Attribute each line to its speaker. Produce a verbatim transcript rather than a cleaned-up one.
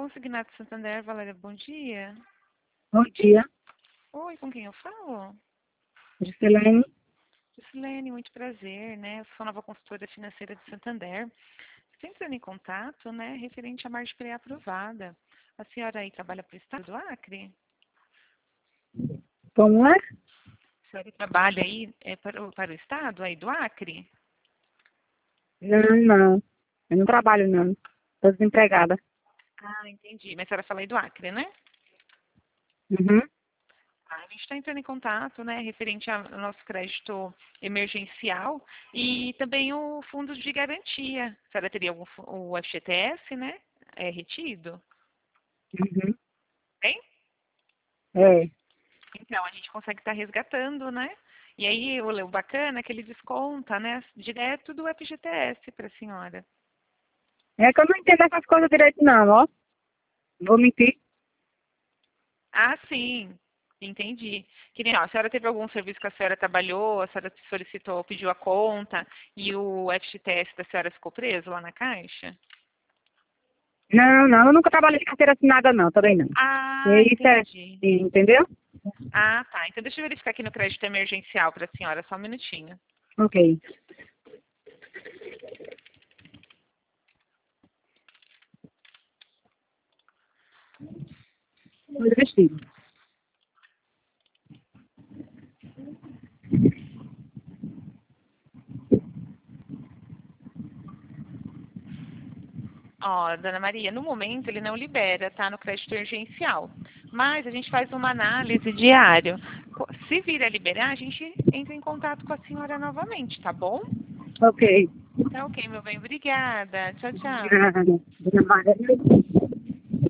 Speaker 1: Consignado Santander, Valéria, bom dia.
Speaker 2: Bom dia,
Speaker 1: Oi, com quem eu falo?
Speaker 2: Gisilene.
Speaker 1: Gisilene, muito prazer, né? Eu sou nova consultora financeira de Santander. Estou entrando em contato, né, referente à margem pré-aprovada. A senhora aí trabalha para o Estado do Acre?
Speaker 2: Como é?
Speaker 1: A senhora trabalha aí é, para, o, para o Estado aí do Acre?
Speaker 2: Não, não. Eu não trabalho, não. Estou desempregada.
Speaker 1: Ah, entendi. Mas a senhora fala aí do Acre, né?
Speaker 2: Uhum.
Speaker 1: A gente está entrando em contato, né, referente ao nosso crédito emergencial e também o fundo de garantia. A senhora teria algum, fu- o F G T S, né, é, retido?
Speaker 2: Uhum.
Speaker 1: Tem?
Speaker 2: É.
Speaker 1: Então, a gente consegue estar resgatando, né? E aí, o, o bacana é que ele desconta, né, direto do F G T S para a senhora.
Speaker 2: É que eu não entendo essas coisas direito, não, ó. Vou mentir.
Speaker 1: Ah, sim. Entendi. Que nem, ó, a senhora teve algum serviço que a senhora trabalhou, a senhora solicitou, pediu a conta e o F G T S da senhora ficou preso lá na caixa?
Speaker 2: Não, não. Eu nunca trabalhei de carteira assinada, não. Também não.
Speaker 1: Ah,
Speaker 2: E isso é...
Speaker 1: entendi.
Speaker 2: Entendeu?
Speaker 1: Ah, tá. Então deixa eu verificar aqui no crédito emergencial para a senhora, só um minutinho.
Speaker 2: Ok. Vou vestido.
Speaker 1: Ó, dona Maria, no momento ele não libera, tá? No crédito emergencial. Mas a gente faz uma análise diária. Co- Se vir a liberar, a gente entra em contato com a senhora novamente, tá bom?
Speaker 2: Ok.
Speaker 1: Tá ok, meu bem. Obrigada. Tchau, tchau.
Speaker 2: Obrigada. Dona Maria.